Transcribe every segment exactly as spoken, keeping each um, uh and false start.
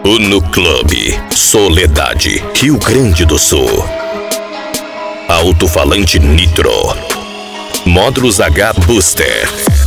No Club Soledade, Rio Grande do Sul. Alto-falante Nitro. Módulos H Booster.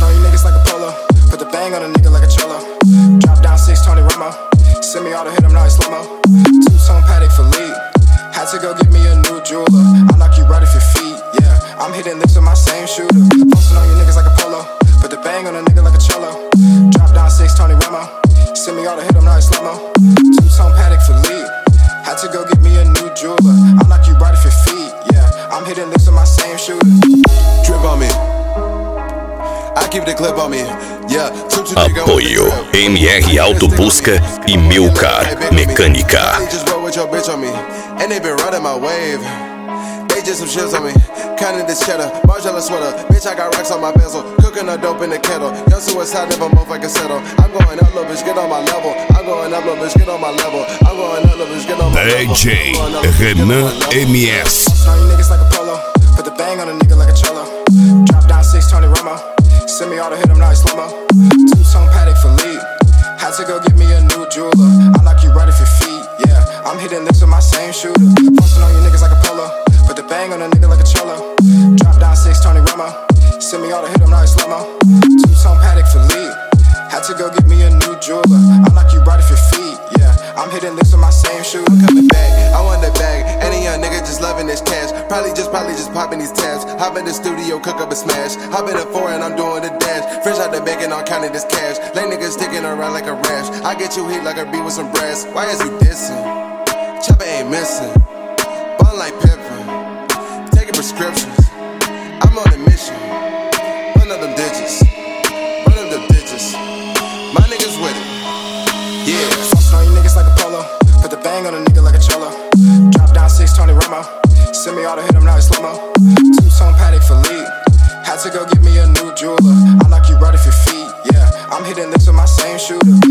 Had to go get me a new jeweler. I'll knock you right off your feet, yeah. I'm hitting lips with my same shooter. Posting on you niggas like a polo. Put the bang on a nigga like a cello. Drop down six, Tony Remo. Send me all to hit him, now it's slow-mo. Two-tone Patek Philippe. Had to go get me a new jeweler. I'll knock you right off your feet, yeah. I'm hitting lips with my same shooter. Drip on me. I keep the clip on me. Yeah. Apoio M R Auto Busca e Milcar Mecânica. And they been riding my wave. They just some shits on me. Counting this cheddar, Margiela sweater. Bitch, I got racks on my bezel. Cooking the dope in the kettle. Young suicide, never motherfucking settle. I'm going up, little bitch, get on my level. I'm going up, little bitch, get on my level. I'm going up, little bitch, get on my level. D J Renan M S. On you niggas like a polo. Put the bang on a nigga like a cello. Drop down six, Tony Remo. Send me all to hit him, now it's slow-mo. Two-tone Patek Philippe. Had to go get me a new jeweler. I'll knock you right off your feet, yeah. I'm hitting lips with my same shooter. Posting on you niggas like a polo. Put the bang on a nigga like a cello. Drop down six, Tony Remo. Send me all to hit him, now it's slow-mo. Two-tone Patek Philippe. Had to go get me a new jeweler. I'll knock you right off your feet, yeah. I'm hitting lips with my same shooter. I'm coming back, I want the bag. Any young nigga just loving this cash. Probably just, probably just popping these tabs. Hop in the studio, cook up a smash. Hop in the foreign, I'm doing the dash. Fresh out the bacon, I'm counting this cash. Lay niggas sticking around like a rash. I get you hit like a beat with some brass. Why is you dissing? Chopper ain't missing. Ballin' like Pippin. Taking prescriptions. I'm on a mission. Run up them digits. Run up them digits. My niggas with it. Yeah. Posting on you niggas like a polo. Put the bang on a nigga like a cello. Drop down six, Tony Remo. Send me all to hit him, now it's slow-mo. Two-tone Patek Philippe. Had to go get me a new jeweler. I'll knock you right off your feet, yeah. I'm hitting lips with my same shooter.